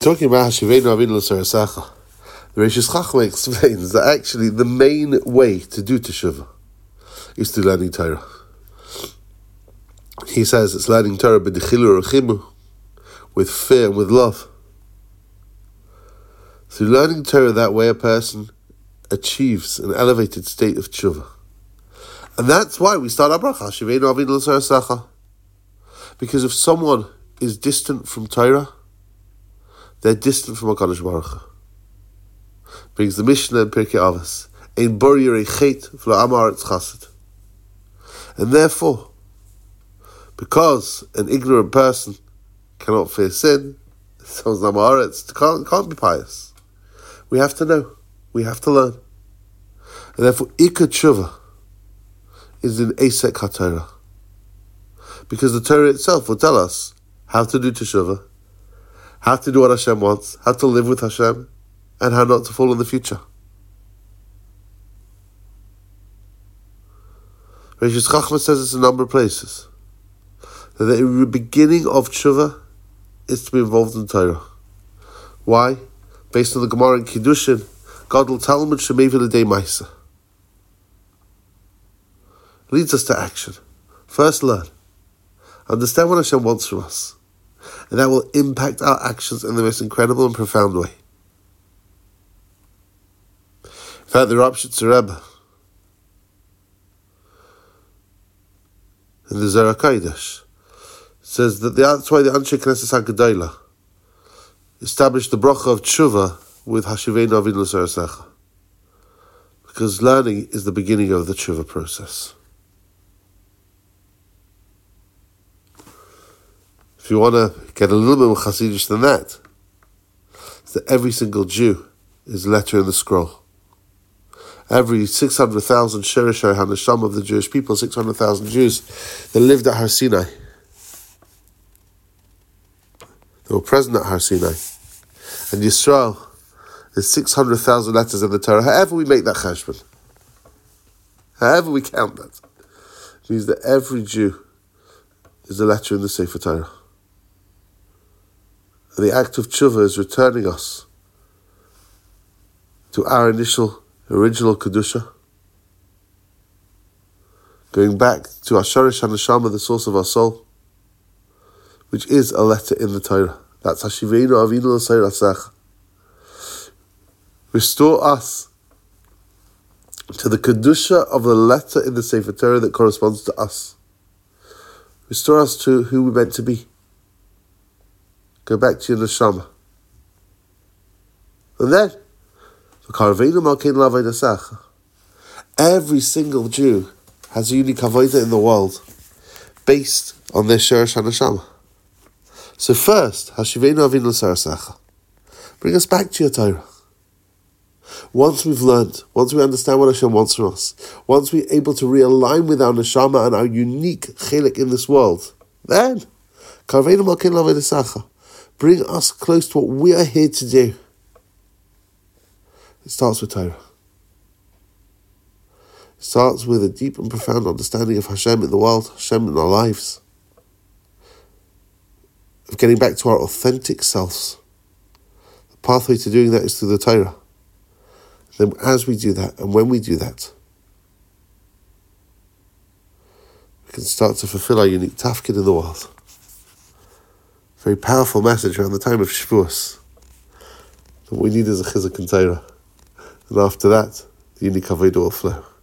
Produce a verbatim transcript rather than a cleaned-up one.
talking about Hashivenu Avinu L'Sarasacha, the Reish Chachma explains that actually the main way to do Teshuvah is to learning Torah. He says it's learning Torah b'dichilu rechimu, with fear and with love. Through learning Torah that way, a person achieves an elevated state of Teshuvah. And that's why we start our bracha, Hashivenu Avinu L'Sarasacha. Because if someone is distant from Torah, they're distant from HaKadosh Baruch Hu. Brings the Mishnah in Pirkei Avos, Ein bor yirei chet v'lo am haaretz chassid. And therefore, because an ignorant person cannot fear sin, someone's am haaretz can't, can't be pious. We have to know. We have to learn. And therefore, Ikar Teshuvah is in Eisek HaTorah. Because the Torah itself will tell us how to do Teshuvah, how to do what Hashem wants, how to live with Hashem, and how not to fall in the future. Reish Chachma says this in a number of places, that the beginning of Teshuvah is to be involved in Torah. Why? Based on the Gemara in Kiddushin, God will tell Talmud Shemevi L'Dei Maisa. Leads us to action. First learn. Understand what Hashem wants from us. And that will impact our actions in the most incredible and profound way. In fact, the Rapshitzer Rebbe, in the Zohar HaKodesh, says that the, that's why the Anshe Knesset HaGedolah established the bracha of Teshuvah with Hashivenu Avinu L'Sarasacha. Because learning is the beginning of the Teshuvah process. If you want to get a little bit more chassidish than that, it's that every single Jew is a letter in the scroll. Every six hundred thousand Shirashai Hanasham of the Jewish people, six hundred thousand Jews that lived at Har Sinai. They were present at Har Sinai. And Yisrael, there's six hundred thousand letters in the Torah. However we make that cheshbon, however we count that, it means that every Jew is a letter in the Sefer Torah. And the act of Teshuvah is returning us to our initial, original Kedusha, going back to Asharish HaNeshama, the source of our soul, which is a letter in the Torah. That's Hashivenu Avinu L'Sarasacha. Restore us to the Kedusha of the letter in the Sefer Torah that corresponds to us. Restore us to who we're meant to be. Go back to your neshama. And then, every single Jew has a unique avodah in the world based on their Shirish HaNeshama. So first, Hashivenu Avinu L'Sarasacha. Bring us back to your Torah. Once we've learned, once we understand what Hashem wants from us, once we're able to realign with our neshama and our unique chelik in this world, then, Karveinu Malkeinu L'Avodah Sacha. Bring us close to what we are here to do. It starts with Torah. It starts with a deep and profound understanding of Hashem in the world, Hashem in our lives. Of getting back to our authentic selves. The pathway to doing that is through the Torah. Then as we do that, and when we do that, we can start to fulfill our unique tafkid in the world. Very powerful message around the time of Shavuos. What we need is a chizuk and Torah. And after that, the unique avodah will flow.